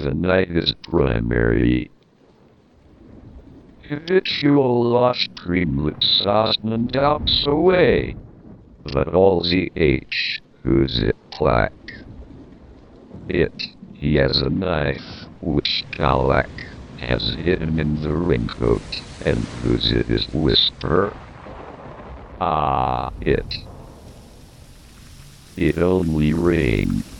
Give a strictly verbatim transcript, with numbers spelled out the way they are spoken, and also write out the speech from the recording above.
the night is primary. Habitual lost creamlet sauce and doubts away. But all the H, who's it plaque? It, he has a knife, which Kalak has hidden in the raincoat, and whose it is whisper. Ah, it. It only rained.